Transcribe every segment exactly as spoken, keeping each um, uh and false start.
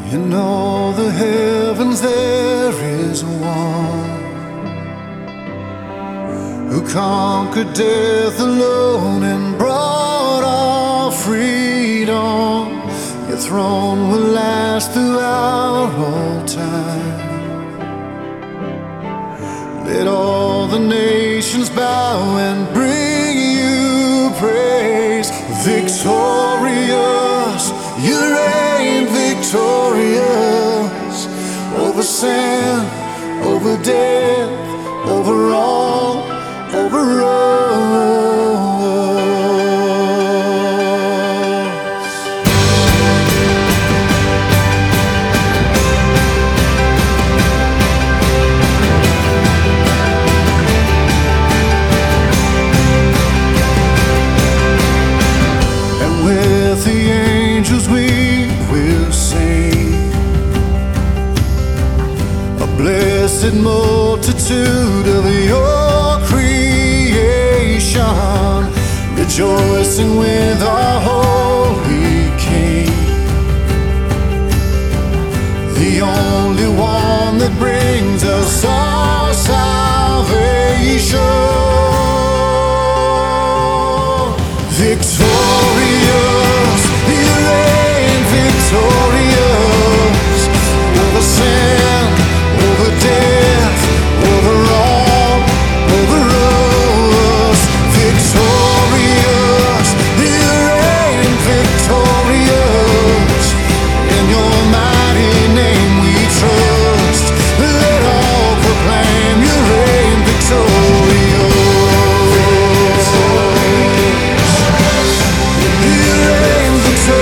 In all the heavens there is one who conquered death alone and brought our freedom. Your throne will last throughout all time. Let all the nations bow and bring you praise. Victorious, you reign victorious over sin, over death, over all, over us. And with the angels we will sing, a blessed multitude of your creation, rejoicing with our holy King, the only one that brings us our salvation. Victorious, you reign victorious over sin, over death, over all, over us. Victorious, you reign victorious. In your mighty name we trust. Let all proclaim you reign victorious. You reign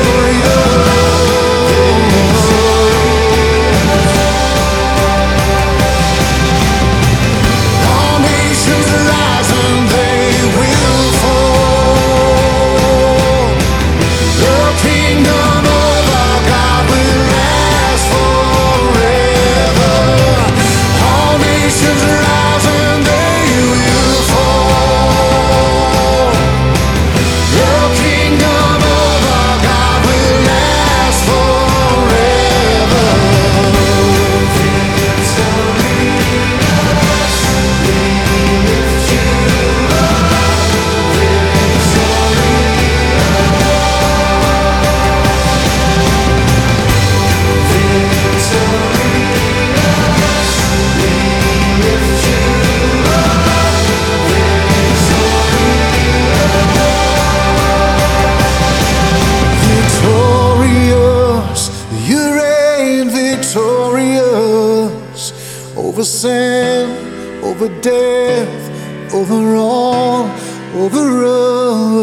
victorious over sin, over death, over all, over us.